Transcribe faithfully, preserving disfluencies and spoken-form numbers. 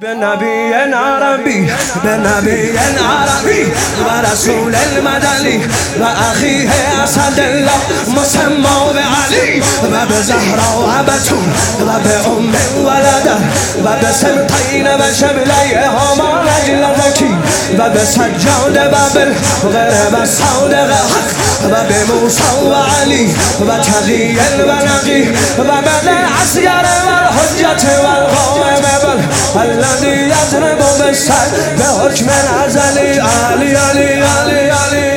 بنبي عربي بنبي عربي ورسول المدني وأخيه أسد الله مسمى بعلي وبزهرة وبتول وبأم ولده وبسبطين وشبليهما رجل ذكي وبسجاد بابل وغرب الصادق حق وبموسى وعلي وتغي البنقي وبالعسكر والحجة والقوم الذي يضرب بالسيف بحكم الأزلي علي علي علي علي